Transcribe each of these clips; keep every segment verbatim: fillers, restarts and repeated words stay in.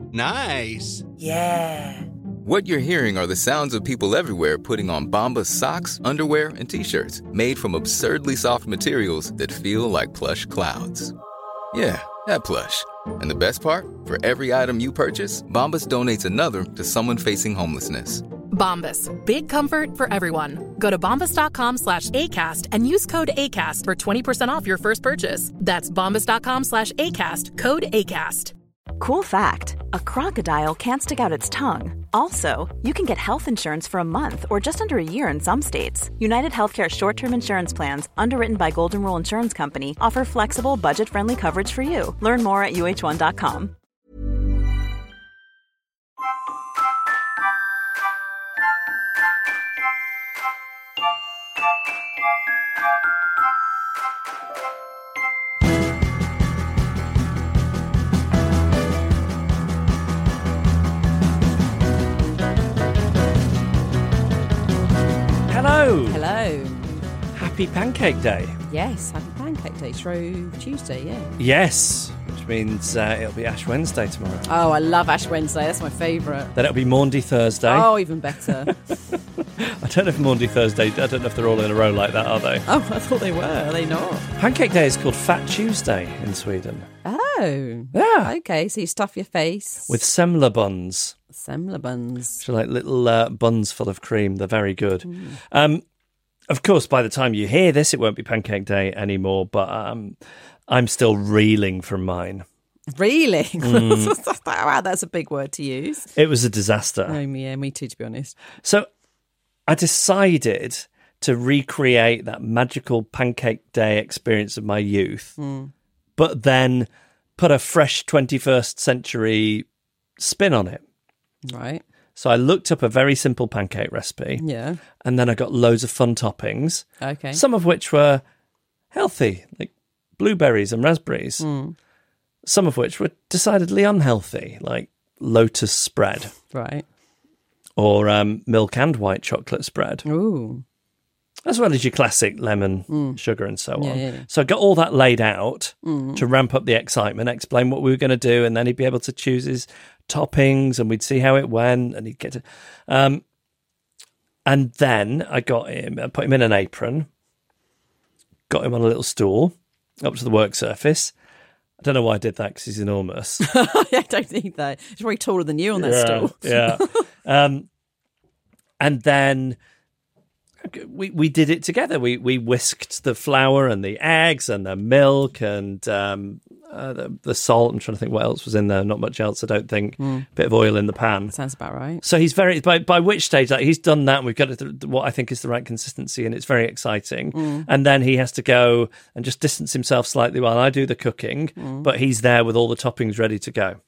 Nice. Yeah. What you're hearing are the sounds of people everywhere putting on Bombas socks, underwear, and T-shirts made from absurdly soft materials that feel like plush clouds. Yeah, that plush. And the best part? For every item you purchase, Bombas donates another to someone facing homelessness. Bombas. Big comfort for everyone. Go to bombas.com slash ACAST and use code ACAST for twenty percent off your first purchase. That's bombas.com slash ACAST. Code ACAST. Cool fact, a crocodile can't stick out its tongue. Also, you can get health insurance for a month or just under a year in some states. United Healthcare short-term insurance plans, underwritten by Golden Rule Insurance Company, offer flexible, budget-friendly coverage for you. Learn more at U H one dot com. Hello. Hello. Happy Pancake Day. Yes, happy Pancake Day. Shrove Tuesday, yeah. Yes, which means uh, it'll be Ash Wednesday tomorrow. Oh, I love Ash Wednesday. That's my favourite. Then it'll be Maundy Thursday. Oh, even better. I don't know if Maundy Thursday, I don't know if they're all in a row like that, are they? Oh, I thought they were. Are they not? Pancake Day is called Fat Tuesday in Sweden. Oh. Yeah. Okay, so you stuff your face. With semla buns. Semla buns. Which are like little uh, buns full of cream. They're very good. Mm. Um, of course, by the time you hear this, it won't be Pancake Day anymore, but um, I'm still reeling from mine. Reeling? Mm. Wow, that's a big word to use. It was a disaster. Oh, yeah, me too, to be honest. So I decided to recreate that magical Pancake Day experience of my youth, mm. but then put a fresh twenty-first century spin on it. Right. So I looked up a very simple pancake recipe. Yeah. And then I got loads of fun toppings. Okay. Some of which were healthy, like blueberries and raspberries. Mm. Some of which were decidedly unhealthy, like lotus spread. Right. Or um, milk and white chocolate spread. Ooh. As well as your classic lemon, mm. sugar and so on. Yeah, yeah, yeah. So I got all that laid out mm. to ramp up the excitement, explain what we were going to do, and then he'd be able to choose his toppings and we'd see how it went and he'd get to... Um, and then I got him, I put him in an apron, got him on a little stool up to the work surface. I don't know why I did that because he's enormous. I don't need that. He's probably taller than you on that yeah, stool. yeah. Um, and then... We we did it together. We we whisked the flour and the eggs and the milk and um, uh, the, the salt. I'm trying to think what else was in there. Not much else, I don't think. Mm. Bit of oil in the pan. Sounds about right. So he's very by by which stage like he's done that. And we've got it, what I think is the right consistency, and it's very exciting. Mm. And then he has to go and just distance himself slightly while I do the cooking, mm. but he's there with all the toppings ready to go.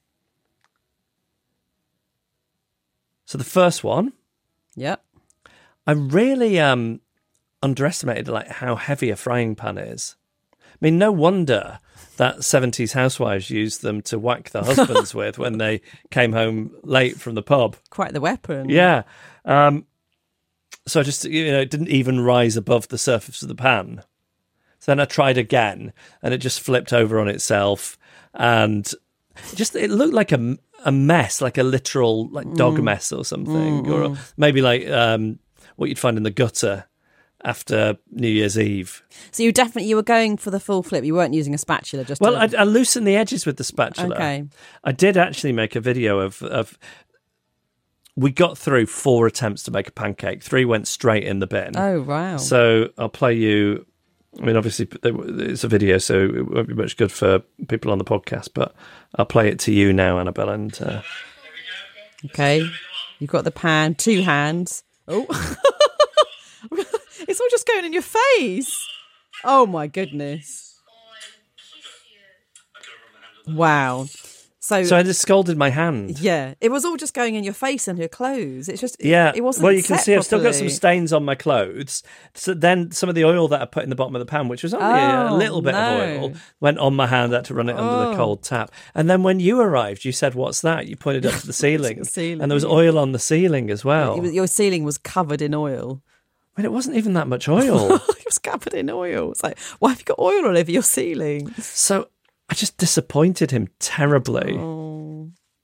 So the first one. Yep. I really um, underestimated like how heavy a frying pan is. I mean, no wonder that seventies housewives used them to whack their husbands with when they came home late from the pub. Quite the weapon. Yeah. Um, so I just, you know, it didn't even rise above the surface of the pan. So then I tried again, and it just flipped over on itself, and just it looked like a, a mess, like a literal like dog mm. mess or something, mm, or mm. maybe like... Um, what you'd find in the gutter after New Year's Eve. So you definitely, you were going for the full flip. You weren't using a spatula just Well, to... I, I loosened the edges with the spatula. Okay. I did actually make a video of, of... We got through four attempts to make a pancake. Three went straight in the bin. Oh, wow. So I'll play you... I mean, obviously, it's a video, so it won't be much good for people on the podcast, but I'll play it to you now, Annabelle. And uh... Okay. You've got the pan, two hands... Oh, it's all just going in your face. Oh, my goodness. Wow. So, so I just scalded my hand. Yeah, it was all just going in your face and your clothes. It's just, yeah. It wasn't. Well, you can see properly. I've still got some stains on my clothes. So then some of the oil that I put in the bottom of the pan, which was only oh, a little bit no. of oil, went on my hand. I had to run it oh. under the cold tap. And then when you arrived, you said, "What's that?" You pointed up to the ceiling, the ceiling. and there was oil on the ceiling as well. Your ceiling was covered in oil. I mean, it wasn't even that much oil. It was covered in oil. It's like, why have you got oil all over your ceiling? So I just disappointed him terribly. Oh.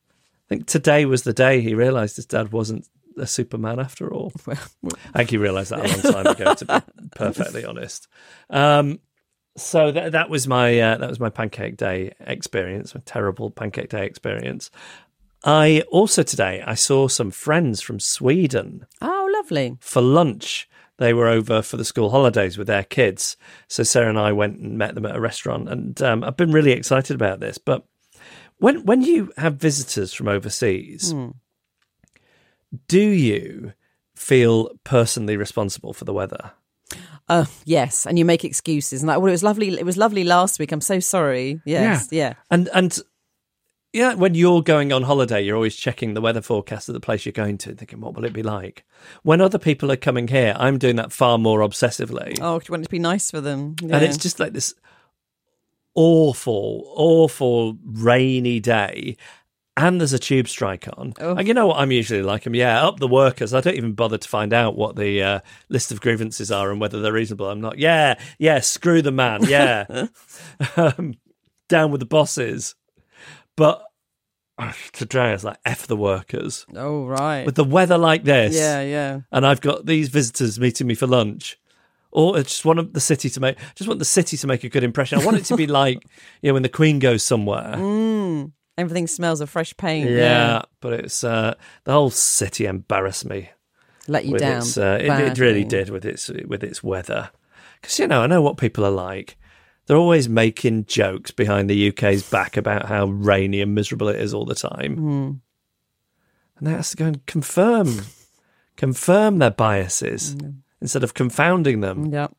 think today was the day he realised his dad wasn't a Superman after all. Well, I think he realised that a long time ago, to be perfectly honest. Um, so that that was my uh, that was my Pancake Day experience, my terrible Pancake Day experience. I also today I saw some friends from Sweden. Oh, lovely. For lunch. They were over for the school holidays with their kids. So Sarah and I went and met them at a restaurant. And um, I've been really excited about this. But when when you have visitors from overseas, mm. do you feel personally responsible for the weather? Uh, yes. And you make excuses. And like, well, it was lovely. It was lovely last week. I'm so sorry. Yes. Yeah. yeah. And, and yeah, when you're going on holiday, you're always checking the weather forecast of the place you're going to, thinking, what will it be like? When other people are coming here, I'm doing that far more obsessively. Oh, you want it to be nice for them. Yeah. And it's just like this awful, awful rainy day. And there's a tube strike on. Oh. And you know what I'm usually like? I'm, yeah, up the workers. I don't even bother to find out what the uh, list of grievances are and whether they're reasonable. I'm not, yeah, yeah, screw the man, yeah. um, down with the bosses. But today I was like, F the workers. Oh, right. With the weather like this. Yeah, yeah. And I've got these visitors meeting me for lunch. Or I just want the city to make, just want the city to make a good impression. I want it to be like, you know, when the Queen goes somewhere. Mm, everything smells of fresh paint. Yeah, yeah. but it's, uh, the whole city embarrassed me. Let you down. Its, uh, it, it really did with its, with its weather. Because, you know, I know what people are like. They're always making jokes behind the U K's back about how rainy and miserable it is all the time. Mm. And they have to go and confirm, confirm their biases mm. instead of confounding them. Yeah.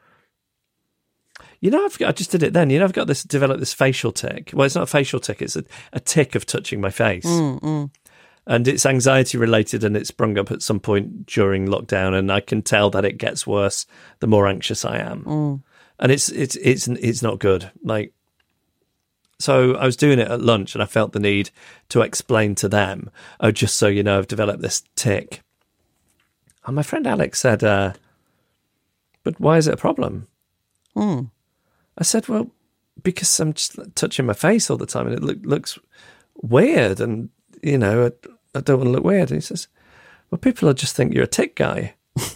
You know, I've got, I just did it then. You know, I've got this, developed this facial tic. Well, it's not a facial tic. It's a, a tic of touching my face. Mm, mm. And it's anxiety related and it sprung up at some point during lockdown. And I can tell that it gets worse the more anxious I am. Mm. And it's it's it's it's not good. Like, so I was doing it at lunch, and I felt the need to explain to them, "Oh, just so you know, I've developed this tic." And my friend Alex said, uh, "But why is it a problem?" Mm. I said, "Well, because I'm just touching my face all the time, and it look, looks weird, and you know, I, I don't want to look weird." And he says, "Well, people will just think you're a tic guy."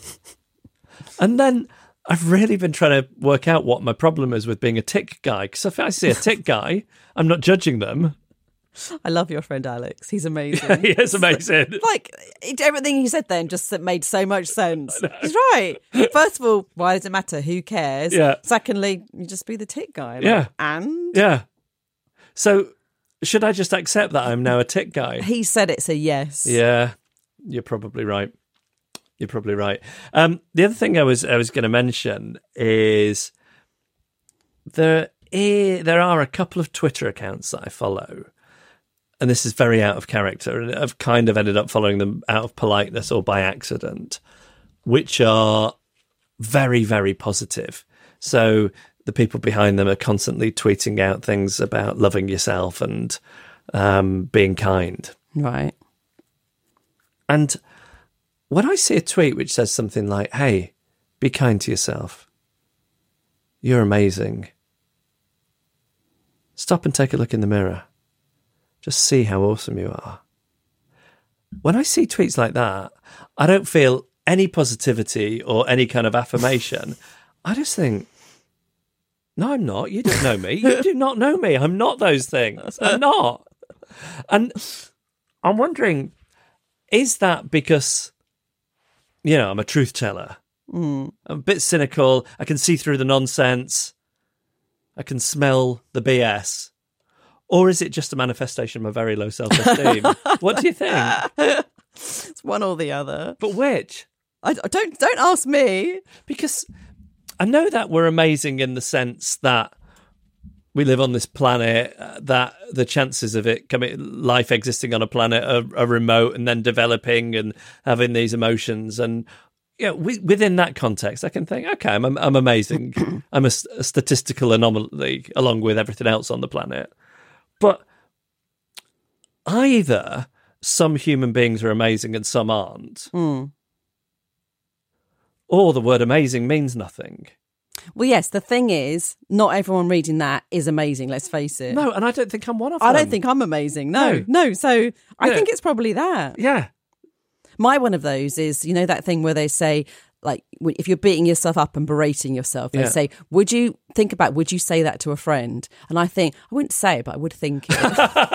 And then I've really been trying to work out what my problem is with being a tic guy. Because if I see a tic guy, I'm not judging them. I love your friend Alex. He's amazing. He is amazing. Like, it, everything he said then just made so much sense. He's right. First of all, why does it matter? Who cares? Yeah. Secondly, you just be the tic guy. Like, yeah. And? Yeah. So should I just accept that I'm now a tic guy? He said it's a yes. Yeah, you're probably right. You're probably right. Um, the other thing I was I was going to mention is there is, there are a couple of Twitter accounts that I follow, and this is very out of character, and I've kind of ended up following them out of politeness or by accident, which are very, very positive. So the people behind them are constantly tweeting out things about loving yourself and um, being kind. Right. And when I see a tweet which says something like, "Hey, be kind to yourself. You're amazing. Stop and take a look in the mirror. Just see how awesome you are." When I see tweets like that, I don't feel any positivity or any kind of affirmation. I just think, no, I'm not. You don't know me. You do not know me. I'm not those things. I'm not. And I'm wondering, is that because, you know, I'm a truth teller? Mm. I'm a bit cynical. I can see through the nonsense. I can smell the B S. Or is it just a manifestation of my very low self-esteem? What do you think? It's one or the other. But which? I, I don't don't ask me. Because I know that we're amazing in the sense that we live on this planet, uh, that the chances of it coming, life existing on a planet are, are remote, and then developing and having these emotions. And you know, we, within that context, I can think, okay, I'm, I'm amazing. I'm a, a statistical anomaly along with everything else on the planet. But either some human beings are amazing and some aren't, mm. or the word amazing means nothing. Well, yes, the thing is, not everyone reading that is amazing, let's face it. No, and I don't think I'm one of I them. don't think I'm amazing. No, No. no. So I Yeah. think it's probably that. Yeah. My one of those is, you know, that thing where they say, like, w- if you're beating yourself up and berating yourself, they Yeah. say, would you think about, would you say that to a friend? And I think, I wouldn't say it, but I would think it.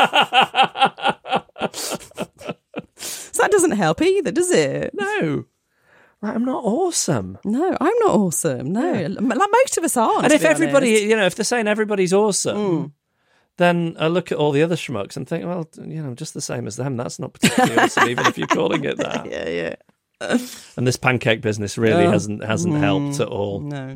So that doesn't help either, does it? No. Right, I'm not awesome. No, I'm not awesome. No, Yeah. like most of us aren't. And to if be everybody, honest. you know, if they're saying everybody's awesome, Mm. then I look at all the other schmucks and think, well, you know, I'm just the same as them. That's not particularly awesome, even if you're calling it that. yeah, yeah, And this pancake business really Oh. hasn't hasn't helped at all. no.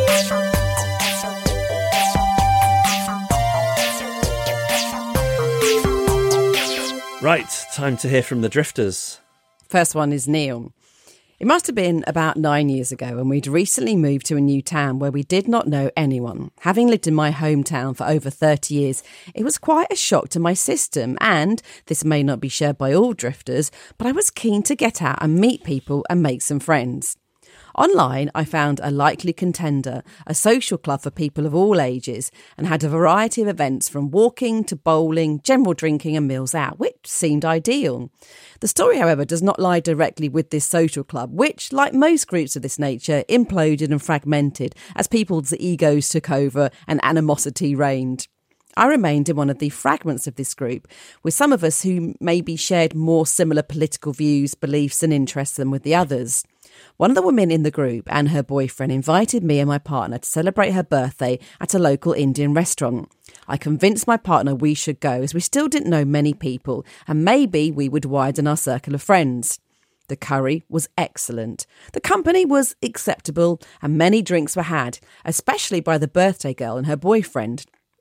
Right, time to hear from the drifters. First one is Neil. It must have been about nine years ago, and we'd recently moved to a new town where we did not know anyone. Having lived in my hometown for over thirty years, it was quite a shock to my system, and this may not be shared by all drifters, but I was keen to get out and meet people and make some friends. Online, I found a likely contender, a social club for people of all ages, and had a variety of events from walking to bowling, general drinking and meals out, which seemed ideal. The story, however, does not lie directly with this social club, which, like most groups of this nature, imploded and fragmented as people's egos took over and animosity reigned. I remained in one of the fragments of this group, with some of us who maybe shared more similar political views, beliefs and interests than with the others. One of the women in the group and her boyfriend invited me and my partner to celebrate her birthday at a local Indian restaurant. I convinced my partner we should go as we still didn't know many people and maybe we would widen our circle of friends. The curry was excellent. The company was acceptable and many drinks were had, especially by the birthday girl and her boyfriend.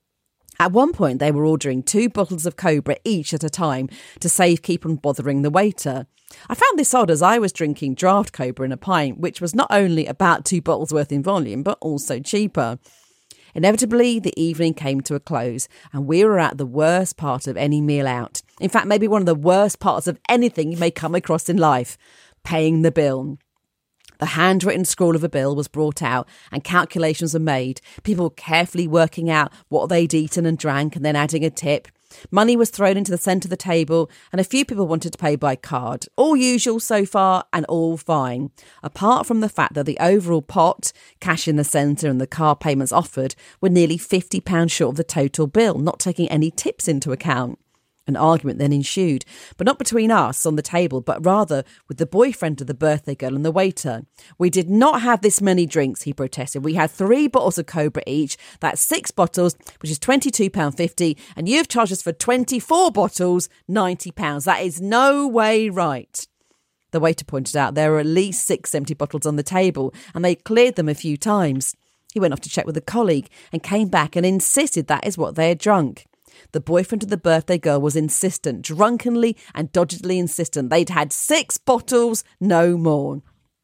At one point, they were ordering two bottles of Cobra each at a time to save keep on bothering the waiter. I found this odd as I was drinking draft Cobra in a pint, which was not only about two bottles worth in volume, but also cheaper. Inevitably, the evening came to a close, and we were at the worst part of any meal out. In fact, maybe one of the worst parts of anything you may come across in life, paying the bill. The handwritten scroll of a bill was brought out and calculations were made, people carefully working out what they'd eaten and drank and then adding a tip. Money was thrown into the centre of the table and a few people wanted to pay by card. All usual so far and all fine. Apart from the fact that the overall pot, cash in the centre and the card payments offered were nearly fifty pounds short of the total bill, not taking any tips into account. An argument then ensued, but not between us on the table, but rather with the boyfriend of the birthday girl and the waiter. We did not have this many drinks, he protested. We had three bottles of Cobra each. That's six bottles, which is twenty-two pounds fifty, and you've charged us for twenty-four bottles, ninety pounds. That is no way right. The waiter pointed out there were at least six empty bottles on the table, and they cleared them a few times. He went off to check with a colleague and came back and insisted that is what they had drunk. The boyfriend of the birthday girl was insistent, drunkenly and dodgedly insistent. They'd had six bottles, no more.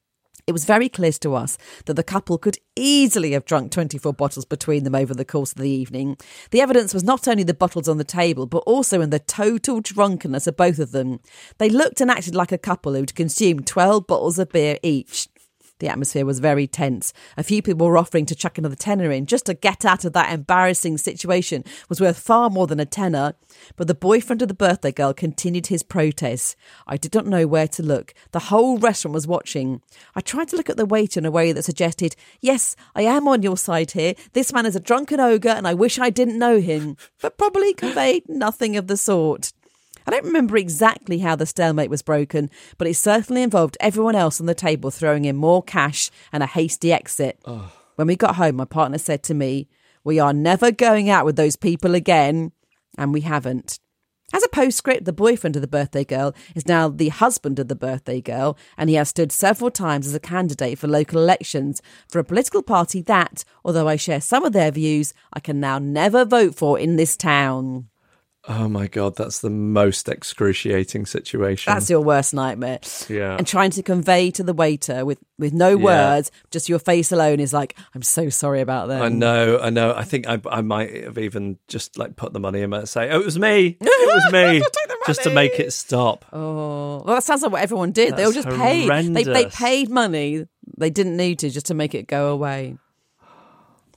It was very clear to us that the couple could easily have drunk twenty-four bottles between them over the course of the evening. The evidence was not only the bottles on the table, but also in the total drunkenness of both of them. They looked and acted like a couple who'd consumed twelve bottles of beer each. The atmosphere was very tense. A few people were offering to chuck another tenner in just to get out of that embarrassing situation was worth far more than a tenner. But the boyfriend of the birthday girl continued his protest. I did not know where to look. The whole restaurant was watching. I tried to look at the waiter in a way that suggested, yes, I am on your side here. This man is a drunken ogre and I wish I didn't know him. But probably conveyed nothing of the sort. I don't remember exactly how the stalemate was broken, but it certainly involved everyone else on the table throwing in more cash and a hasty exit. Oh. When we got home, my partner said to me, we are never going out with those people again. And we haven't. As a postscript, the boyfriend of the birthday girl is now the husband of the birthday girl, and he has stood several times as a candidate for local elections for a political party that, although I share some of their views, I can now never vote for in this town. Oh my God, that's the most excruciating situation. That's your worst nightmare. Yeah. And trying to convey to the waiter with, with no Yeah. words, just your face alone is like, I'm so sorry about that. I know, I know. I think I, I might have even just like put the money in and say, oh, it was me. It was me. Just to make it stop. Oh, well, that sounds like what everyone did. They all That's just paid. They, they horrendous. paid money. They didn't need to just to make it go away.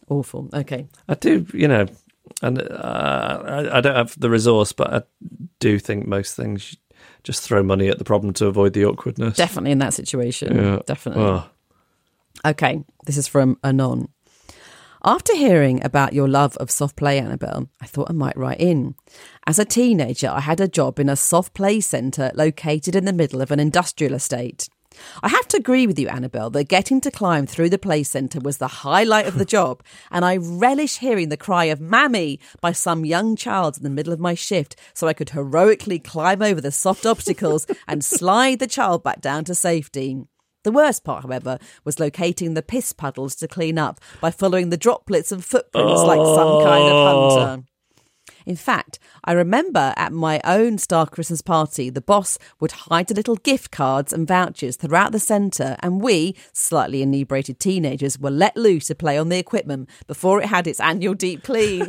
Awful. Okay. I do, you know, and uh, I, I don't have the resource, but I do think most things just throw money at the problem to avoid the awkwardness. Definitely in that situation. Yeah. Definitely. Oh. Okay, this is from Anon. After hearing about your love of soft play, Annabelle, I thought I might write in. As a teenager, I had a job in a soft play centre located in the middle of an industrial estate. I have to agree with you, Annabelle, that getting to climb through the play centre was the highlight of the job, and I relish hearing the cry of "Mammy" by some young child in the middle of my shift so I could heroically climb over the soft obstacles and slide the child back down to safety. The worst part, however, was locating the piss puddles to clean up by following the droplets and footprints oh. like some kind of hunter. In fact, I remember at my own Star Christmas party, the boss would hide little gift cards and vouchers throughout the centre, and we, slightly inebriated teenagers, were let loose to play on the equipment before it had its annual deep clean.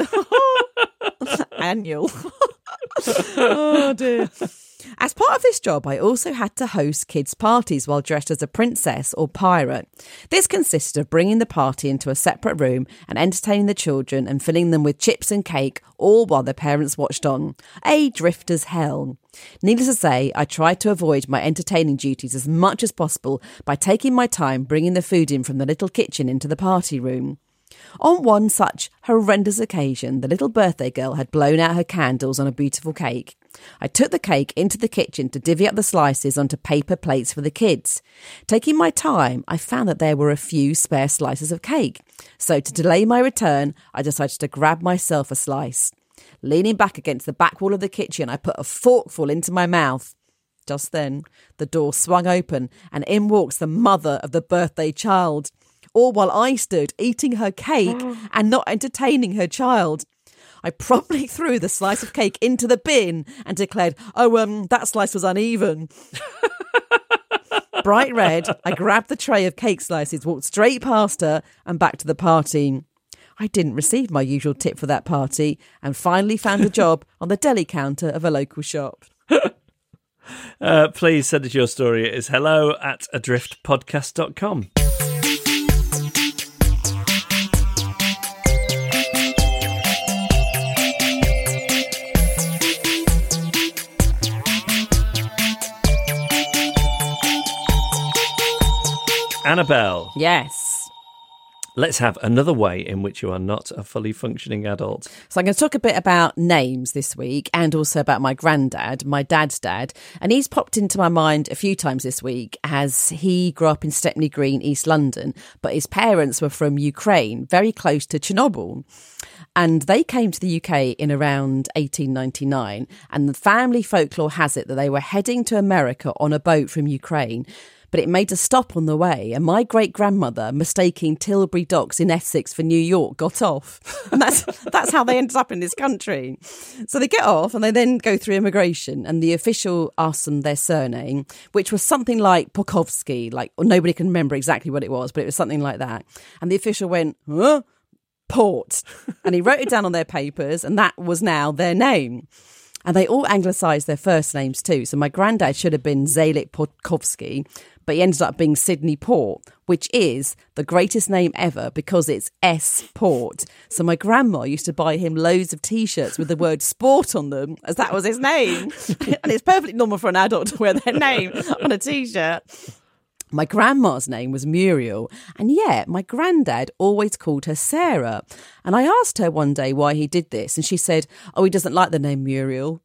Annual. Oh, dear. As part of this job, I also had to host kids' parties while dressed as a princess or pirate. This consisted of bringing the party into a separate room and entertaining the children and filling them with chips and cake, all while their parents watched on. A drift as hell. Needless to say, I tried to avoid my entertaining duties as much as possible by taking my time bringing the food in from the little kitchen into the party room. On one such horrendous occasion, the little birthday girl had blown out her candles on a beautiful cake. I took the cake into the kitchen to divvy up the slices onto paper plates for the kids. Taking my time, I found that there were a few spare slices of cake. So to delay my return, I decided to grab myself a slice. Leaning back against the back wall of the kitchen, I put a forkful into my mouth. Just then, the door swung open and in walks the mother of the birthday child. All while I stood eating her cake and not entertaining her child. I promptly threw the slice of cake into the bin and declared, oh, um, that slice was uneven. Bright red, I grabbed the tray of cake slices, walked straight past her and back to the party. I didn't receive my usual tip for that party and finally found a job on the deli counter of a local shop. uh, please send us your story. It is hello at adrift podcast dot com. Annabelle. Yes. Let's have another way in which you are not a fully functioning adult. So I'm going to talk a bit about names this week and also about my granddad, my dad's dad. And he's popped into my mind a few times this week as he grew up in Stepney Green, East London, but his parents were from Ukraine, very close to Chernobyl. And they came to the U K in around eighteen ninety-nine. And the family folklore has it that they were heading to America on a boat from Ukraine. But it made a stop on the way, and my great-grandmother, mistaking Tilbury Docks in Essex for New York, got off. And that's that's how they ended up in this country. So they get off, and they then go through immigration, and the official asks them their surname, which was something like Pokowski, like or nobody can remember exactly what it was, but it was something like that. And the official went, huh? Port. And he wrote it down on their papers, and that was now their name. And they all anglicised their first names too. So my granddad should have been Zalik Pokowski, but he ended up being Sydney Port, which is the greatest name ever because it's S Port. So my grandma used to buy him loads of T-shirts with the word sport on them, as that was his name. And it's perfectly normal for an adult to wear their name on a T-shirt. My grandma's name was Muriel, and yet my granddad always called her Sarah. And I asked her one day why he did this, and she said, oh, he doesn't like the name Muriel.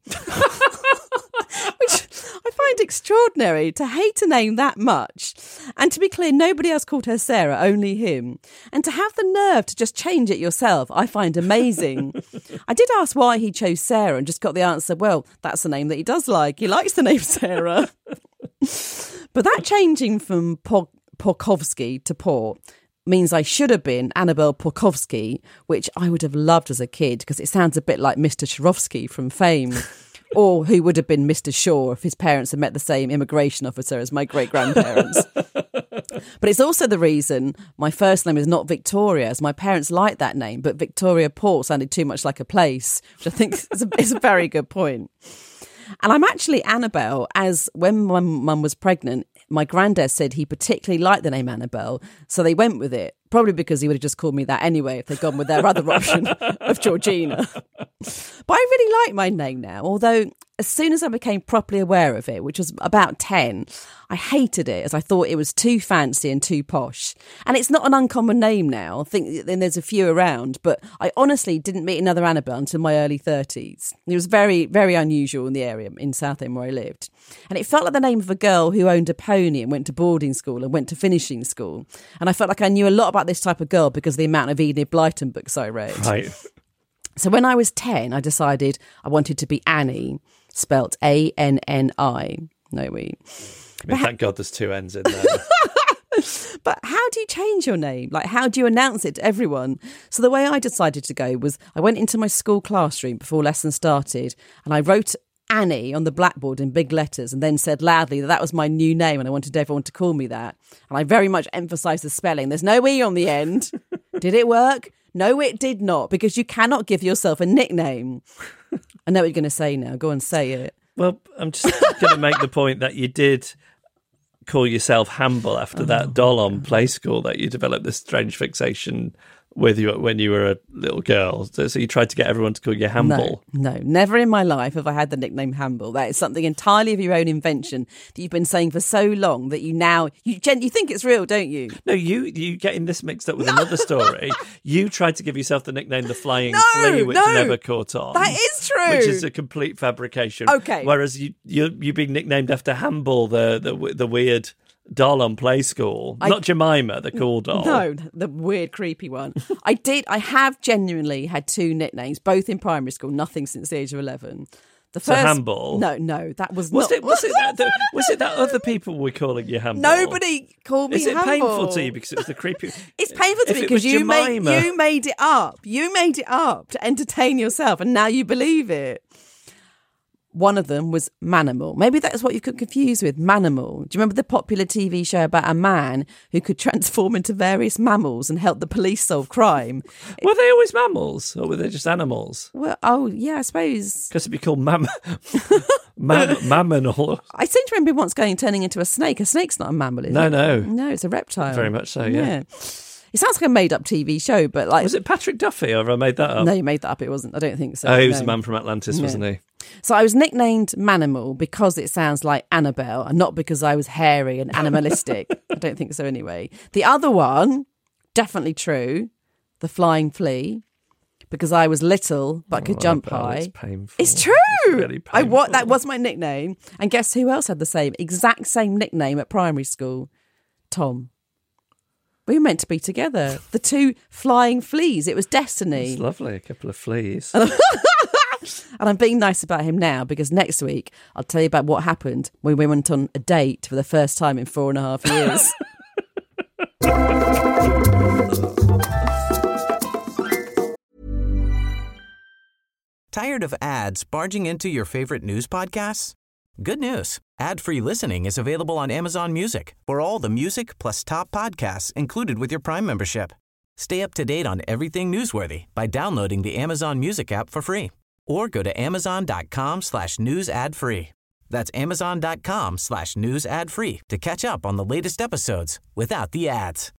Which I find extraordinary, to hate a name that much. And to be clear, nobody else called her Sarah, only him. And to have the nerve to just change it yourself, I find amazing. I did ask why he chose Sarah and just got the answer, well, that's the name that he does like. He likes the name Sarah. But that changing from Pokowski to Port means I should have been Annabelle Pokowski, which I would have loved as a kid because it sounds a bit like Mister Swarovski from Fame, or who would have been Mister Shaw if his parents had met the same immigration officer as my great-grandparents. But it's also the reason my first name is not Victoria, as my parents liked that name, but Victoria Port sounded too much like a place, which I think is a, is a very good point. And I'm actually Annabelle, as when my mum was pregnant, my granddad said he particularly liked the name Annabelle, so they went with it. Probably because he would have just called me that anyway if they'd gone with their other option of Georgina. But I really like my name now, although as soon as I became properly aware of it, which was about ten, I hated it as I thought it was too fancy and too posh. And it's not an uncommon name now. I think then there's a few around, but I honestly didn't meet another Annabelle until my early thirties. It was very, very unusual in the area in Southend where I lived. And it felt like the name of a girl who owned a pony and went to boarding school and went to finishing school. And I felt like I knew a lot about this type of girl because of the amount of Enid Blyton books I read. Right. So when I was ten, I decided I wanted to be Annie, spelt A N N I. No, we. I mean, thank God there's two N's in there. But how do you change your name? Like, how do you announce it to everyone? So the way I decided to go was I went into my school classroom before lesson started and I wrote Annie on the blackboard in big letters and then said loudly that that was my new name and I wanted everyone to call me that. And I very much emphasised the spelling. There's no E on the end. Did it work? No, it did not, because you cannot give yourself a nickname. I know what you're going to say now. Go and say it. Well, I'm just going to make the point that you did call yourself Hamble after oh, that doll on Play School that you developed this strange fixation with you when you were a little girl. So, so you tried to get everyone to call you Hamble. No, no, never in my life have I had the nickname Hamble. That is something entirely of your own invention that you've been saying for so long that you now, you you think it's real, don't you? No, you you getting this mixed up with no. another story. You tried to give yourself the nickname The Flying no, Flea, which no. never caught on. That is true. Which is a complete fabrication. Okay. Whereas you, you, you're being nicknamed after Hamble, the, the, the weird doll on Play School. I, Not Jemima, the cool doll. No, the weird, creepy one. I did. I have genuinely had two nicknames, both in primary school, nothing since the age of eleven. The first, so Hamble? No, no, that was, was not. It, was, it that, the, was it that other people were calling you Hamble? Nobody called me Is it Hamble. painful to you because it was the creepy... It's painful to me because you made, you made it up. You made it up to entertain yourself and now you believe it. One of them was Manimal. Maybe that's what you could confuse with, Manimal. Do you remember the popular T V show about a man who could transform into various mammals and help the police solve crime? Were they always mammals or were they just animals? Well, oh, yeah, I suppose. Because it'd be called mam- mam- Mammal. I seem to remember once going turning into a snake. A snake's not a mammal, is no, it? No, no. No, it's a reptile. Very much so, yeah. yeah. It sounds like a made-up T V show, but like... Was it Patrick Duffy or have I made that up? No, you made that up. It wasn't. I don't think so. Oh, he was no. the man from Atlantis, no. wasn't he? So I was nicknamed Manimal because it sounds like Annabelle and not because I was hairy and animalistic. I don't think so anyway. The other one, definitely true, the Flying Flea, because I was little but could oh, jump pal, high. It's painful. It's true. It's really painful. I what that was my nickname. And guess who else had the same, exact same nickname at primary school? Tom. We were meant to be together. The two flying fleas. It was destiny. It's lovely. A couple of fleas. And I'm being nice about him now because next week I'll tell you about what happened when we went on a date for the first time in four and a half years. Tired of ads barging into your favorite news podcasts? Good news. Ad-free listening is available on Amazon Music for all the music plus top podcasts included with your Prime membership. Stay up to date on everything newsworthy by downloading the Amazon Music app for free or go to amazon.com slash news ad free. That's amazon.com slash news ad free to catch up on the latest episodes without the ads.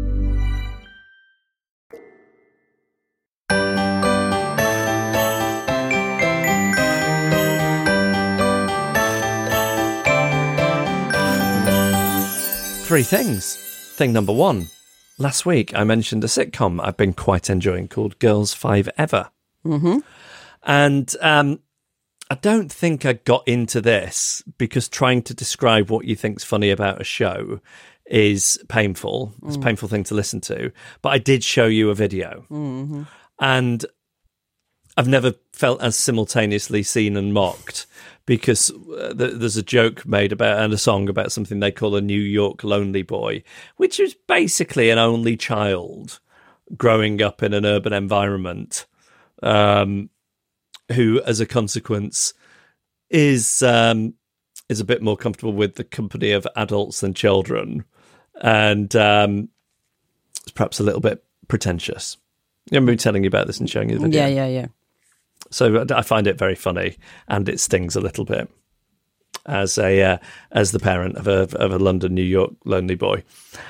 Three things. Thing number one. Last week I mentioned a sitcom I've been quite enjoying called Girls Five Ever. Mm-hmm. And um, I don't think I got into this because trying to describe what you think's funny about a show is painful. It's a painful thing to listen to. But I did show you a video. Mm-hmm. And I've never felt as simultaneously seen and mocked because uh, th- there's a joke made about and a song about something they call a New York lonely boy, which is basically an only child growing up in an urban environment um, who, as a consequence, is um, is a bit more comfortable with the company of adults than children, and um, it's perhaps a little bit pretentious. I remember telling you about this and showing you the video. Yeah, yeah, yeah. So I find it very funny and it stings a little bit. as a uh, as the parent of a of a London, New York lonely boy.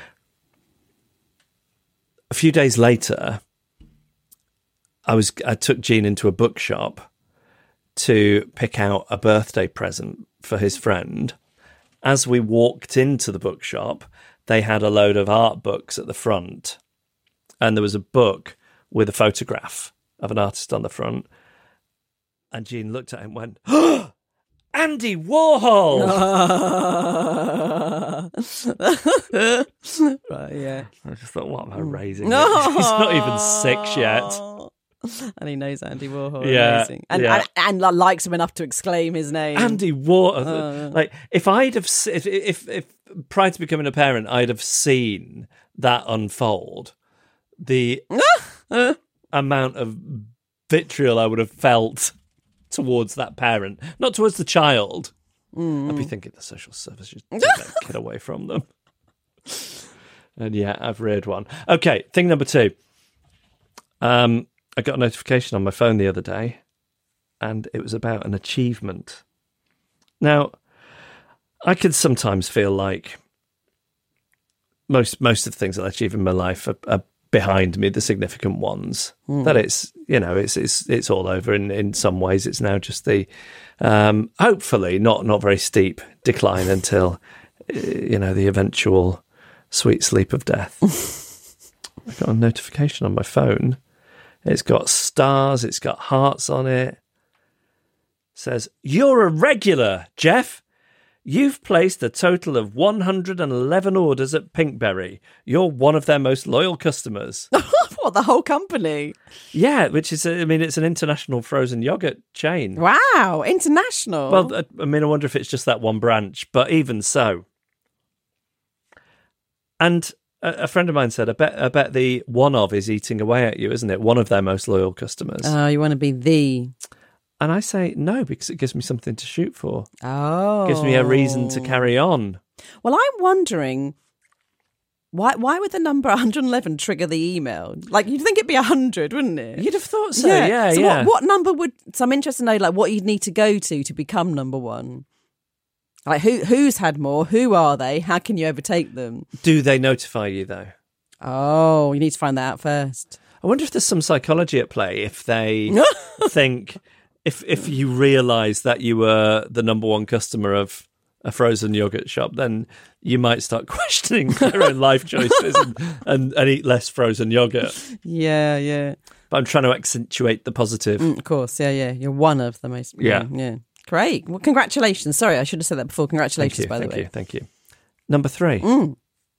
A few days later, I was I took Gene into a bookshop to pick out a birthday present for his friend. As we walked into the bookshop, they had a load of art books at the front, and there was a book with a photograph of an artist on the front. And Jean looked at him and went, oh, Andy Warhol! Right, yeah. I just thought, what am I raising? No. He's not even six yet. And he knows Andy Warhol. Yeah, Amazing. And, yeah. and, and likes him enough to exclaim his name. Andy Warhol. Uh, like, if I'd have, if, if, if prior to becoming a parent, I'd have seen that unfold, the amount of vitriol I would have felt towards that parent, not towards the child. Mm. I'd be thinking the social service should take that kid away from them. And yeah, I've reared one. Okay, thing number two. Um, I got a notification on my phone the other day, and it was about an achievement. Now, I can sometimes feel like most most of the things that I achieve in my life are, are behind me, the significant ones. Mm. That it's, you know, it's it's it's all over. In in some ways, it's now just the um, hopefully not not very steep decline until you know the eventual sweet sleep of death. I got a notification on my phone. It's got stars. It's got hearts on it. It says, "You're a regular, Jeff. You've placed a total of one hundred eleven orders at Pinkberry. You're one of their most loyal customers." What, the whole company? Yeah, which is, I mean, it's an international frozen yogurt chain. Wow, international. Well, I mean, I wonder if it's just that one branch, but even so. And a friend of mine said, I bet, I bet the one of is eating away at you, isn't it? One of their most loyal customers. Oh, you want to be the... And I say no, because it gives me something to shoot for. Oh. It gives me a reason to carry on. Well, I'm wondering, why why would the number one hundred eleven trigger the email? Like, you'd think it'd be one hundred, wouldn't it? You'd have thought so, yeah, yeah. So yeah. What, what number would... So I'm interested to know, like, what you'd need to go to to become number one. Like, who who's had more? Who are they? How can you overtake them? Do they notify you, though? Oh, you need to find that out first. I wonder if there's some psychology at play if they think... If if you realise that you were the number one customer of a frozen yogurt shop, then you might start questioning your own life choices and, and, and eat less frozen yogurt. Yeah, yeah. But I'm trying to accentuate the positive. Mm, of course, yeah, yeah. You're one of the most... Yeah. Yeah. Great. Well, congratulations. Sorry, I should have said that before. Congratulations, thank you, by the thank way. you, thank you. Number three. Mm.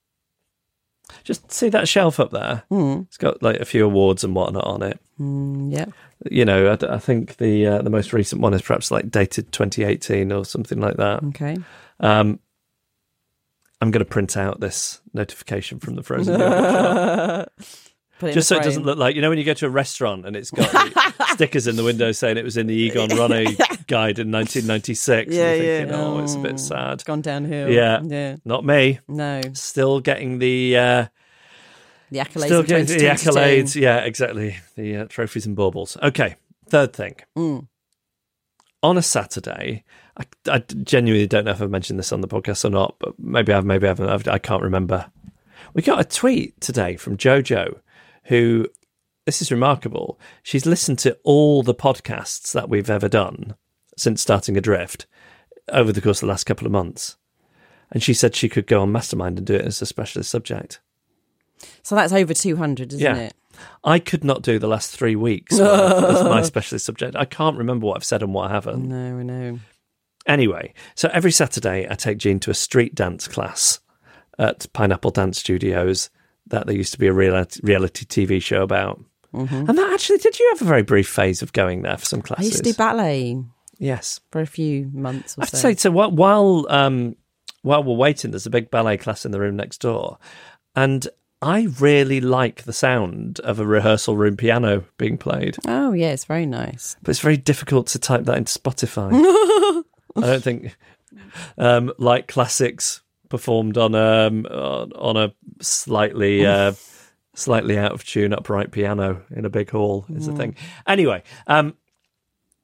Just see that shelf up there? Mm. It's got like a few awards and whatnot on it. Mm, yeah. You know, I, I think the uh, the most recent one is perhaps like dated twenty eighteen or something like that. Okay. Um, I'm going to print out this notification from the frozen yogurt shop. Just so it doesn't look like, you know, when you go to a restaurant and it's got the stickers in the window saying it was in the Egon Ronay guide in nineteen ninety-six. Yeah, and you're yeah. thinking, oh, it's a Oh, bit sad. It's gone downhill. Yeah. Yeah. Not me. No. Still getting the... Uh, The accolades. Still of getting the twenty twenty-two. accolades. Yeah, exactly. The uh, trophies and baubles. Okay, third thing. Mm. On a Saturday, I, I genuinely don't know if I've mentioned this on the podcast or not, but maybe I've, maybe I haven't. I've, I can't remember. We got a tweet today from Jojo, who, this is remarkable. She's listened to all the podcasts that we've ever done since starting Adrift over the course of the last couple of months. And she said she could go on Mastermind and do it as a specialist subject. So that's over two hundred, isn't yeah. it? I could not do the last three weeks as my specialist subject. I can't remember what I've said and what I haven't. No, I know. Anyway, so every Saturday I take Jean to a street dance class at Pineapple Dance Studios that there used to be a reality, reality T V show about. Mm-hmm. And that actually, did you have a very brief phase of going there for some classes? I used to do ballet. Yes. For a few months or I have so. to say, so while, while, um, while we're waiting, there's a big ballet class in the room next door. And I really like the sound of a rehearsal room piano being played. Oh, yeah, it's very nice. But it's very difficult to type that into Spotify. I don't think, um, like classics performed on um on a slightly uh, slightly out of tune upright piano in a big hall is the thing. Anyway, um,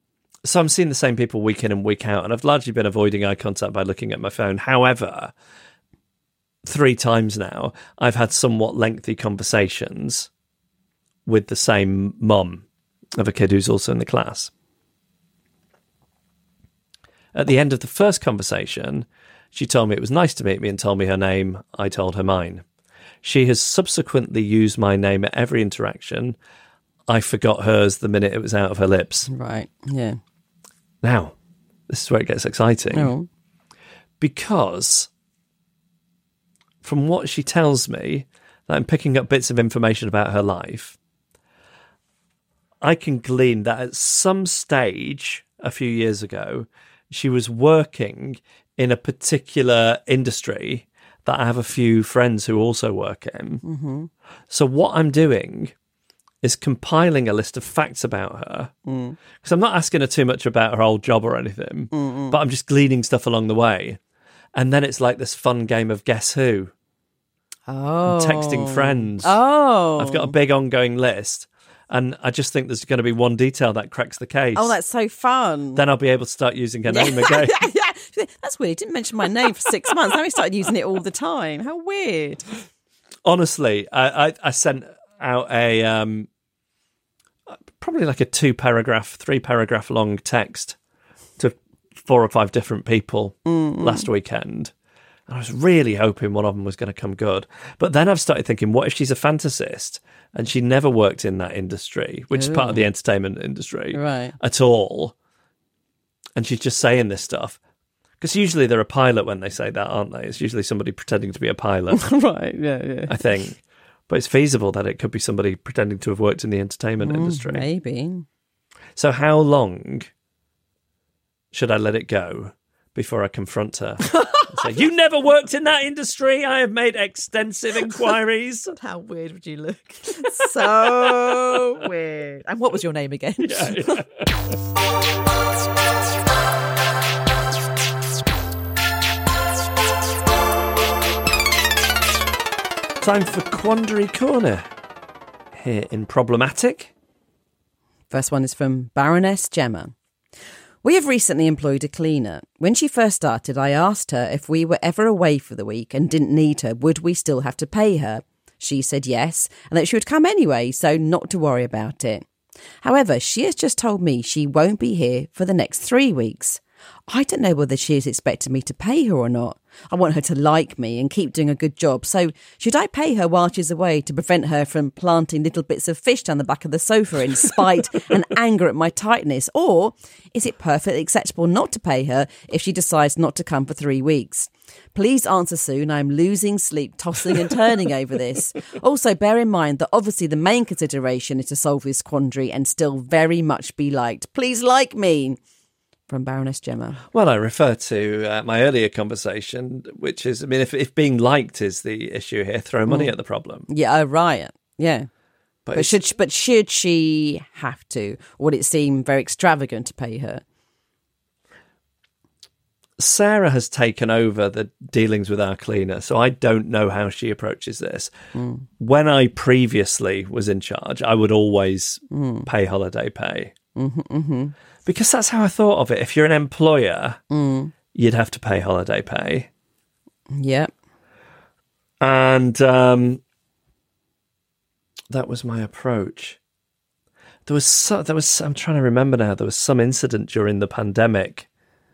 so I'm seeing the same people week in and week out, and I've largely been avoiding eye contact by looking at my phone. However, three times now, I've had somewhat lengthy conversations with the same mum of a kid who's also in the class. At the end of the first conversation, she told me it was nice to meet me and told me her name. I told her mine. She has subsequently used my name at every interaction. I forgot hers the minute it was out of her lips. Right, yeah. Now, this is where it gets exciting. Oh. Because from what she tells me, that I'm picking up bits of information about her life, I can glean that at some stage a few years ago, she was working in a particular industry that I have a few friends who also work in. Mm-hmm. So what I'm doing is compiling a list of facts about her, because mm. I'm not asking her too much about her old job or anything, Mm-mm. but I'm just gleaning stuff along the way. And then it's like this fun game of Guess Who. Oh. I'm texting friends. Oh. I've got a big ongoing list. And I just think there's going to be one detail that cracks the case. Oh, that's so fun. Then I'll be able to start using her name again. yeah, yeah. That's weird. He didn't mention my name for six months. Now he started using it all the time. How weird. Honestly, I, I, I sent out a um, probably like a two paragraph, three paragraph long text to four or five different people mm-hmm. last weekend. And I was really hoping one of them was going to come good. But then I've started thinking, what if she's a fantasist and she never worked in that industry, which Ooh. is part of the entertainment industry right. at all, and she's just saying this stuff? Because usually they're a pilot when they say that, aren't they? It's usually somebody pretending to be a pilot. Right, yeah, yeah. I think. But it's feasible that it could be somebody pretending to have worked in the entertainment mm, industry. Maybe. So how long should I let it go before I confront her? Say, you never worked in that industry. I have made extensive inquiries. How weird would you look? So weird. And what was your name again? Yeah, yeah. Time for Quandary Corner here in Problematic. First one is from Baroness Gemma. We have recently employed a cleaner. When she first started, I asked her if we were ever away for the week and didn't need her, would we still have to pay her? She said yes, and that she would come anyway, so not to worry about it. However, she has just told me she won't be here for the next three weeks. I don't know whether she is expecting me to pay her or not. I want her to like me and keep doing a good job. So should I pay her while she's away to prevent her from planting little bits of fish down the back of the sofa in spite and anger at my tightness? Or is it perfectly acceptable not to pay her if she decides not to come for three weeks? Please answer soon. I'm losing sleep, tossing and turning over this. Also, bear in mind that obviously the main consideration is to solve this quandary and still very much be liked. Please like me. From Baroness Gemma. Well, I refer to uh, my earlier conversation, which is, I mean, if, if being liked is the issue here, throw money mm. at the problem. Yeah, oh, right. Yeah. But, but should but should she have to? Or would it seem very extravagant to pay her? Sarah has taken over the dealings with our cleaner, so I don't know how she approaches this. Mm. When I previously was in charge, I would always mm. pay holiday pay. Mm-hmm, mm-hmm. Because that's how I thought of it. If you're an employer, mm. you'd have to pay holiday pay. Yep. And um, that was my approach. There was, so, there was, I'm trying to remember now, there was some incident during the pandemic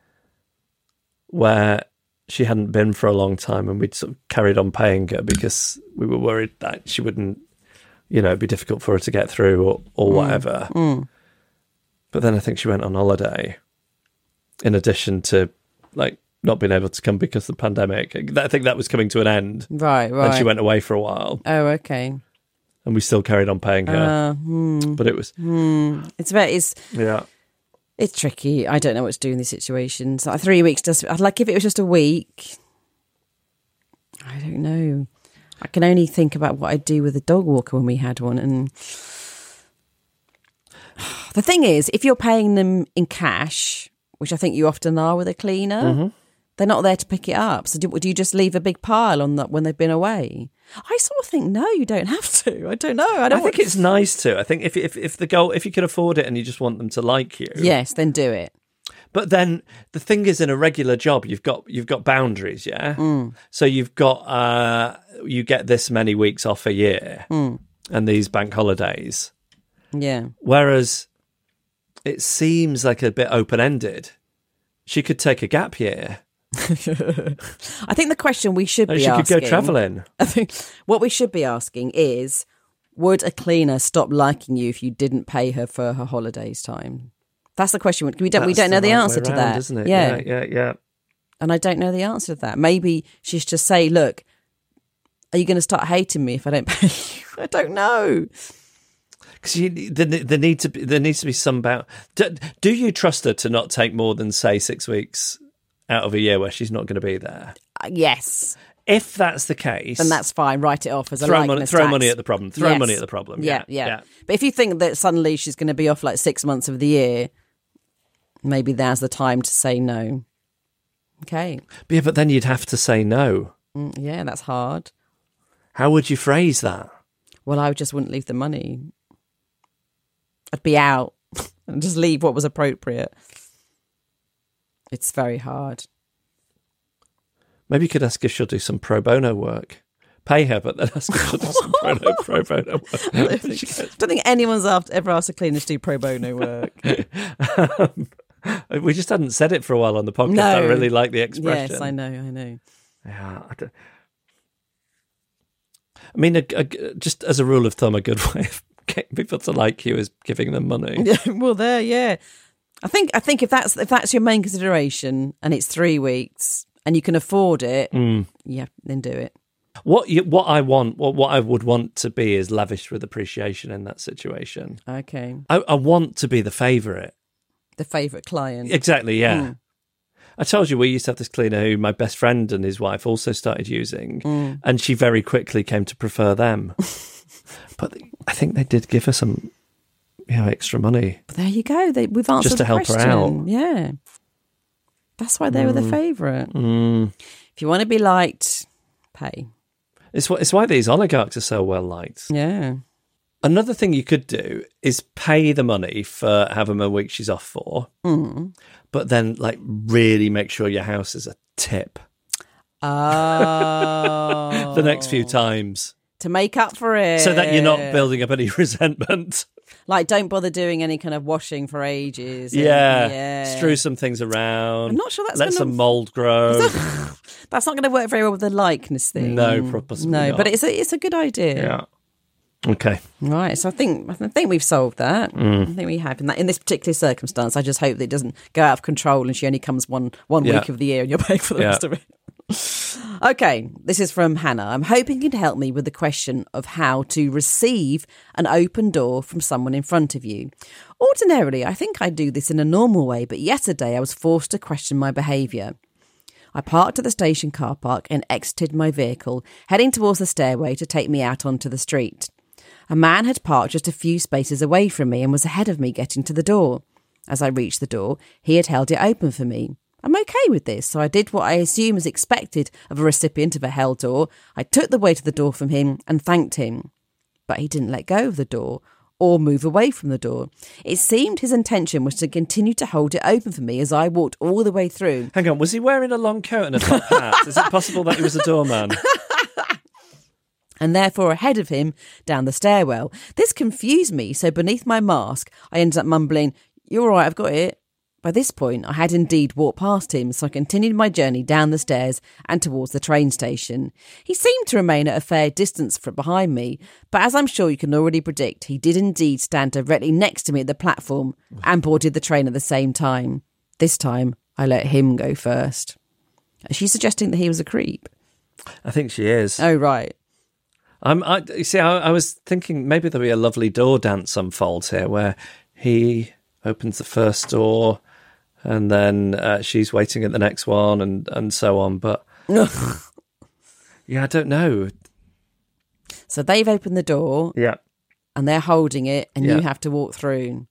where she hadn't been for a long time and we'd sort of carried on paying her because we were worried that she wouldn't, you know, it'd be difficult for her to get through or, or mm. whatever. Mm. But then I think she went on holiday in addition to, like, not being able to come because of the pandemic. I think that was coming to an end. Right, right. And she went away for a while. Oh, okay. And we still carried on paying her. Uh, hmm. But it was... Hmm. It's very... It's, yeah. It's tricky. I don't know what to do in these situations. Like three weeks does... I'd like if it was just a week. I don't know. I can only think about what I'd do with a dog walker when we had one, and... The thing is, if you're paying them in cash, which I think you often are with a cleaner, mm-hmm. They're not there to pick it up. So do, do you just leave a big pile on that when they've been away? I sort of think, no, you don't have to. I don't know. I don't I think want... it's nice to. I think if, if if the goal, if you can afford it and you just want them to like you. Yes, then do it. But then the thing is, in a regular job, you've got you've got boundaries, yeah. Mm. So you've got uh, you get this many weeks off a year, mm. and these bank holidays. Yeah. Whereas it seems like a bit open ended. She could take a gap year. I think the question we should be she asking. She could go travelling. I think what we should be asking is, would a cleaner stop liking you if you didn't pay her for her holidays time? That's the question. We don't. That's we don't know the, the right answer way to round, that, isn't it? Yeah. yeah, yeah, yeah. And I don't know the answer to that. Maybe she's just say, "Look, are you going to start hating me if I don't pay you?" I don't know. Because there, there need to be there needs to be some bound. Do, do you trust her to not take more than say six weeks out of a year where she's not going to be there? Uh, yes. If that's the case, then that's fine. Write it off as a throw likeness money, throw tax. money at the problem. Throw Yes. money at the problem. Yeah Yeah, yeah, yeah. But if you think that suddenly she's going to be off like six months of the year, maybe now's the time to say no. Okay. Yeah, but then you'd have to say no. Mm, yeah, that's hard. How would you phrase that? Well, I just wouldn't leave the money. I'd be out and just leave what was appropriate. It's very hard. Maybe you could ask if she'll do some pro bono work. Pay her, but then ask if she'll do some pro, pro bono work. I don't think, I don't think anyone's after, ever asked a cleaner to do pro bono work. um, we just hadn't said it for a while on the podcast. No. I really like the expression. Yes, I know, I know. Yeah, I, don't... I mean, a, a, just as a rule of thumb, a good way of getting people to like you is giving them money. Yeah, well, there, yeah. I think I think if that's if that's your main consideration and it's three weeks and you can afford it, mm. yeah, then do it. What you, what I want, what what I would want to be is lavish with appreciation in that situation. Okay, I, I want to be the favourite, the favourite client. Exactly, yeah. Mm. I told you we used to have this cleaner who my best friend and his wife also started using, mm. and she very quickly came to prefer them. But I think they did give her some, you know, extra money. But there you go. They, we've answered just to the help question. her out. Yeah, that's why they mm. were the favourite. Mm. If you want to be liked, pay. It's why, it's why these oligarchs are so well liked. Yeah. Another thing you could do is pay the money for however week she's off for, mm. but then like really make sure your house is a tip. Oh. The next few times. To make up for it. So that you're not building up any resentment. Like, don't bother doing any kind of washing for ages. And, yeah. yeah. Strew some things around. I'm not sure that's Let gonna... some mould grow. That's not going to work very well with the likeness thing. No, possibly No, not. but it's a, it's a good idea. Yeah. Okay. Right. So I think I think we've solved that. Mm. I think we have in that in this particular circumstance. I just hope that it doesn't go out of control and she only comes one one Yeah. week of the year and you're paying for the Yeah. rest of it. Okay, this is from Hannah. I'm hoping you can help me with the question of how to receive an open door from someone in front of you. Ordinarily, I think I do this in a normal way, but yesterday I was forced to question my behaviour. I parked at the station car park and exited my vehicle, heading towards the stairway to take me out onto the street. A man had parked just a few spaces away from me and was ahead of me getting to the door. As I reached the door, he had held it open for me. I'm okay with this, so I did what I assume is expected of a recipient of a held door. I took the way to the door from him and thanked him. But he didn't let go of the door or move away from the door. It seemed his intention was to continue to hold it open for me as I walked all the way through. Hang on, was he wearing a long coat and a top hat? Is it possible that he was a doorman? And therefore ahead of him down the stairwell. This confused me, so beneath my mask, I ended up mumbling, "You're all right, I've got it." By this point, I had indeed walked past him, so I continued my journey down the stairs and towards the train station. He seemed to remain at a fair distance from behind me, but as I'm sure you can already predict, he did indeed stand directly next to me at the platform and boarded the train at the same time. This time, I let him go first. Is she suggesting that he was a creep? I think she is. Oh, right. I'm, I, you see, I, I was thinking maybe there'll be a lovely door dance unfolds here where he opens the first door and then uh, she's waiting at the next one and, and so on. But yeah, I don't know. So they've opened the door. Yeah. And they're holding it and Yeah. you have to walk through.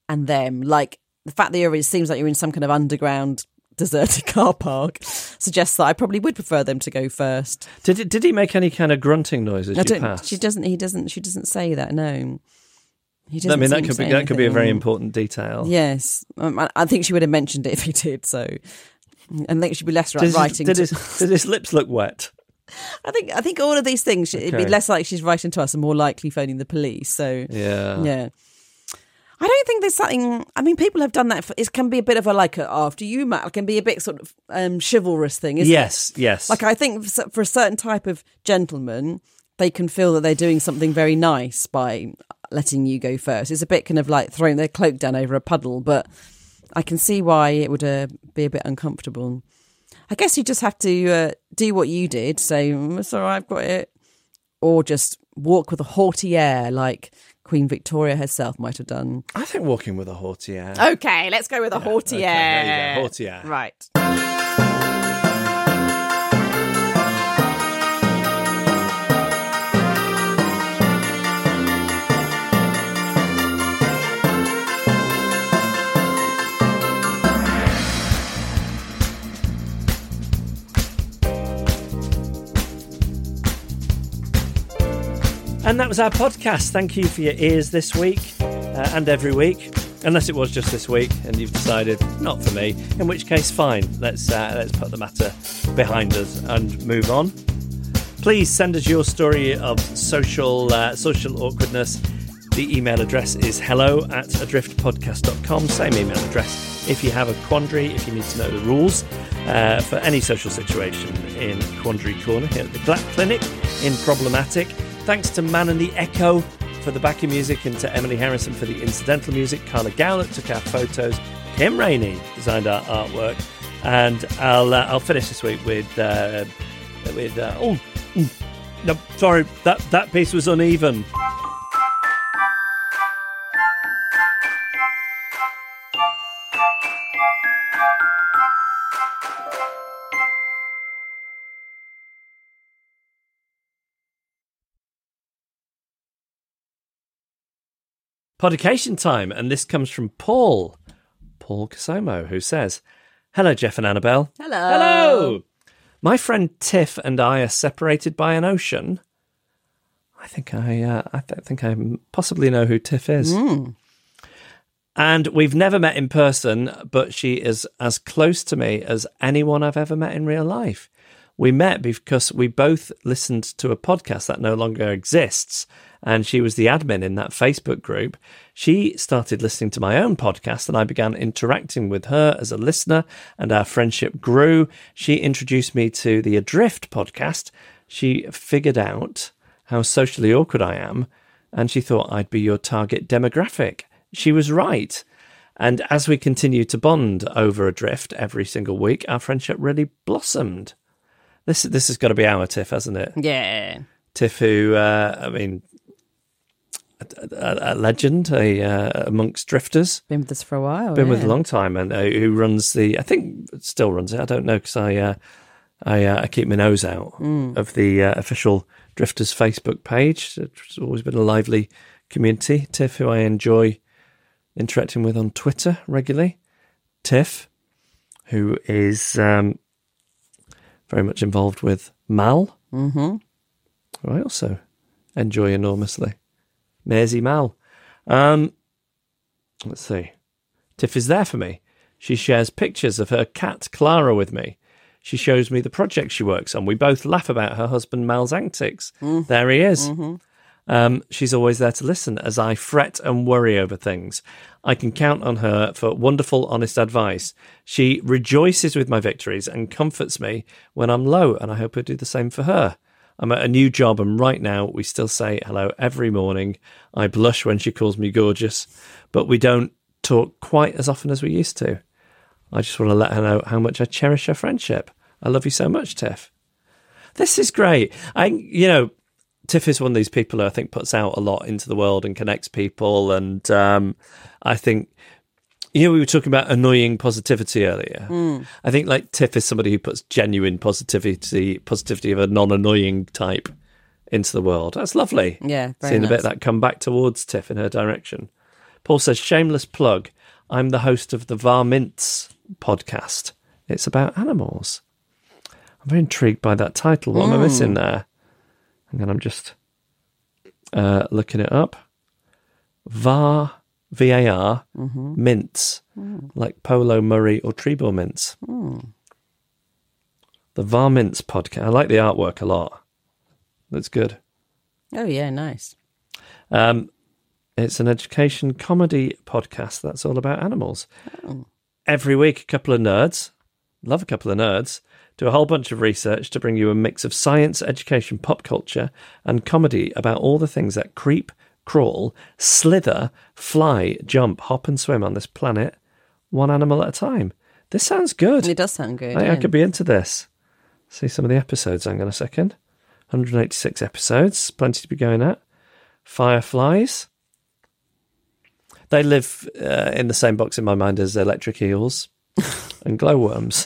and them. Like the fact that you're, it seems like you're in some kind of underground deserted car park suggests that I probably would prefer them to go first. Did it, did he make any kind of grunting noise as I you don't, passed? she doesn't. He doesn't. She doesn't say that. No. He doesn't I mean, that seem to could be say that could be a very anything. important detail. Yes, um, I, I think she would have mentioned it if he did. So, I think she'd be less Did, right his, writing. did, to, his, did his lips look wet? I think I think all of these things it'd Okay. be less like she's writing to us and more likely phoning the police. So Yeah. yeah. I don't think there's something. I mean, people have done that. For, it can be a bit of a like a, after you, Matt. It can be a bit sort of um, chivalrous thing, isn't Yes, it? yes. Like I think for for a certain type of gentleman, they can feel that they're doing something very nice by letting you go first. It's a bit kind of like throwing their cloak down over a puddle, but I can see why it would uh, be a bit uncomfortable. I guess you just have to uh, do what you did, say, mm, it's all right, I've got it, or just walk with a haughty air like Queen Victoria herself might have done. I think walking with a haughty air. Okay, let's go with a Yeah, haughty okay, air. there you go, haughty air. Right. And that was our podcast. Thank you for your ears this week uh, and every week. Unless it was just this week and you've decided not for me, in which case fine. Let's uh, let's put the matter behind us and move on. Please send us your story of social uh, social awkwardness. The email address is hello at adrift podcast dot com. Same email address. If you have a quandary, if you need to know the rules uh, for any social situation in Quandary Corner here at the Glatt Clinic in Problematic. Thanks to Man and the Echo for the backing music and to Emily Harrison for the incidental music. Carla Gowlett took our photos. Kim Rainey designed our artwork. And I'll uh, I'll finish this week with uh, with uh, oh mm, no sorry that that piece was uneven. Podication time, and this comes from Paul, Paul Casomo, who says, "Hello, Jeff and Annabelle. Hello. Hello. My friend Tiff and I are separated by an ocean. I think I, uh, I th- think I possibly know who Tiff is. Mm. And we've never met in person, but she is as close to me as anyone I've ever met in real life. We met because we both listened to a podcast that no longer exists, and she was the admin in that Facebook group. She started listening to my own podcast, and I began interacting with her as a listener, and our friendship grew. She introduced me to the Adrift podcast. She figured out how socially awkward I am, and she thought I'd be your target demographic. She was right. And as we continued to bond over Adrift every single week, our friendship really blossomed. This this has got to be our Tiff, hasn't it? Yeah. Tiff, who, uh, I mean, a, a, a legend a, uh, amongst drifters. Been with us for a while. Been yeah. with a long time, and uh, who runs the, I think still runs it, I don't know, because I, uh, I, uh, I keep my nose out Mm. of the uh, official Drifters Facebook page. It's always been a lively community. Tiff, who I enjoy interacting with on Twitter regularly. Tiff, who is um, very much involved with Mal, Mm-hmm. who I also enjoy enormously. Maisie Mal. Um, let's see. Tiff is there for me. She shares pictures of her cat Clara with me. She shows me the project she works on. We both laugh about her husband Mal's antics. Mm. There he is. Mm-hmm. Um, she's always there to listen as I fret and worry over things. I can count on her for wonderful, honest advice. She rejoices with my victories and comforts me when I'm low, and I hope I do the same for her. I'm at a new job, and right now we still say hello every morning. I blush when she calls me gorgeous, but we don't talk quite as often as we used to. I just want to let her know how much I cherish her friendship. I love you so much, Tiff. This is great. I, you know, Tiff is one of these people who I think puts out a lot into the world and connects people. And um, I think, you know, we were talking about annoying positivity earlier. Mm. I think like Tiff is somebody who puts genuine positivity, positivity of a non-annoying type into the world. That's lovely. Yeah, very Seeing nice. a bit of that come back towards Tiff in her direction. Paul says, shameless plug. I'm the host of the Varmints podcast. It's about animals. I'm very intrigued by that title. What mm. am I missing there? And then I'm just uh, looking it up. Var, V A R, mm-hmm. mints, mm. like Polo, Murray, or Trebor mints. Mm. The Varmints podcast. I like the artwork a lot. That's good. Oh, yeah, nice. Um, it's an education comedy podcast that's all about animals. Oh. Every week, a couple of nerds, love a couple of nerds, do a whole bunch of research to bring you a mix of science, education, pop culture, and comedy about all the things that creep, crawl, slither, fly, jump, hop, and swim on this planet, one animal at a time. This sounds good. It does sound good. I, yeah. I could be into this. See some of the episodes. Hang on a second. one hundred eighty-six episodes. Plenty to be going at. Fireflies. They live uh, in the same box in my mind as electric eels and glowworms.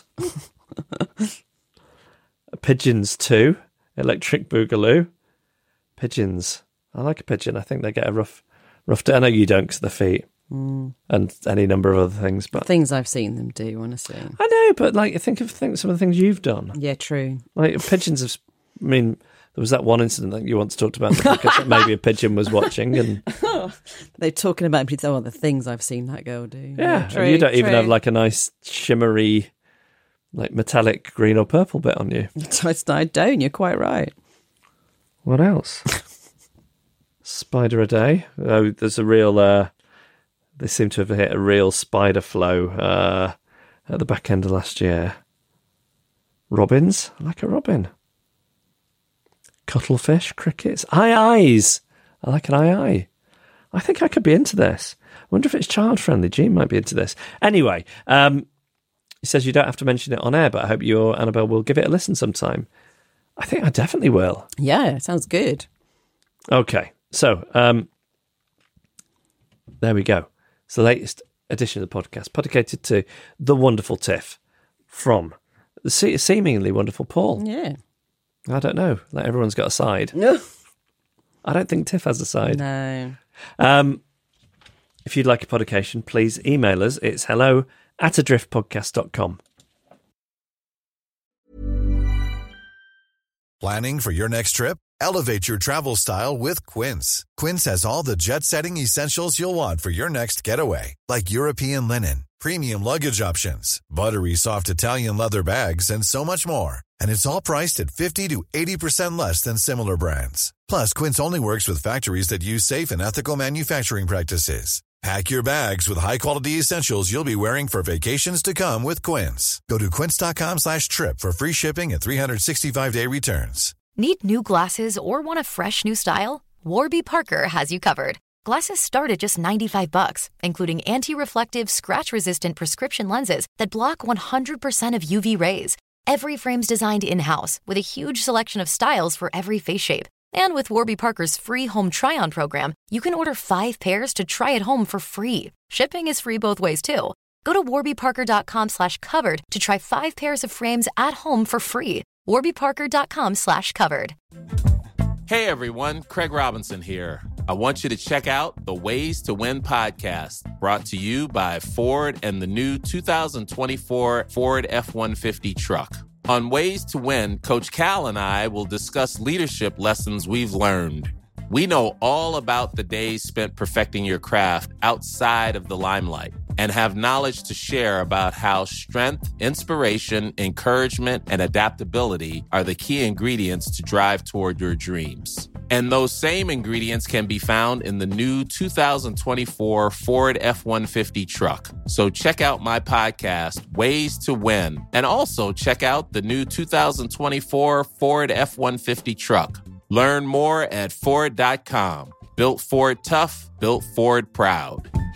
Pigeons too. Electric boogaloo. Pigeons. I like a pigeon. I think they get a rough, rough day. I know you don't because of the feet mm. and any number of other things. But things I've seen them do, honestly. I know, but like, think of think some of the things you've done. Yeah, true. Like pigeons have. I mean, there was that one incident that you once talked about because maybe a pigeon was watching, and they're talking about oh, the things I've seen that girl do. Yeah, yeah true, and you don't true. even have like a nice shimmery, like metallic green or purple bit on you. I don't. You're quite right. What else? Spider a day. Oh, there's a real. Uh, they seem to have hit a real spider flow uh, at the back end of last year. Robins, I like a robin. Cuttlefish, crickets, aye eyes. I like an aye eye. I think I could be into this. I wonder if it's child friendly. Jean might be into this. Anyway, um, he says you don't have to mention it on air, but I hope you or Annabelle will give it a listen sometime. I think I definitely will. Yeah, sounds good. Okay, so um, there we go. It's the latest edition of the podcast, dedicated to the wonderful Tiff from the seemingly wonderful Paul. Yeah. I don't know. Like everyone's got a side. No. I don't think Tiff has a side. No. Um, if you'd like a podication, please email us. It's hello at adriftpodcast dot com. Planning for your next trip? Elevate your travel style with Quince. Quince has all the jet-setting essentials you'll want for your next getaway, like European linen, premium luggage options, buttery soft Italian leather bags, and so much more. And it's all priced at fifty to eighty percent less than similar brands. Plus, Quince only works with factories that use safe and ethical manufacturing practices. Pack your bags with high-quality essentials you'll be wearing for vacations to come with Quince. Go to quince.com slash trip for free shipping and three sixty-five day returns. Need new glasses or want a fresh new style? Warby Parker has you covered. Glasses start at just ninety-five bucks, including anti-reflective, scratch-resistant prescription lenses that block one hundred percent of U V rays. Every frame's designed in-house with a huge selection of styles for every face shape. And with Warby Parker's free home try-on program, you can order five pairs to try at home for free. Shipping is free both ways, too. Go to warbyparker.com slash covered to try five pairs of frames at home for free. warbyparker.com slash covered. Hey, everyone. Craig Robinson here. I want you to check out the Ways to Win podcast, brought to you by Ford and the new two thousand twenty-four Ford F one fifty truck. On Ways to Win, Coach Cal and I will discuss leadership lessons we've learned. We know all about the days spent perfecting your craft outside of the limelight and have knowledge to share about how strength, inspiration, encouragement, and adaptability are the key ingredients to drive toward your dreams. And those same ingredients can be found in the new two thousand twenty-four Ford F one fifty truck. So check out my podcast, Ways to Win, and also check out the new two thousand twenty-four Ford F one fifty truck. Learn more at Ford dot com. Built Ford tough, built Ford proud.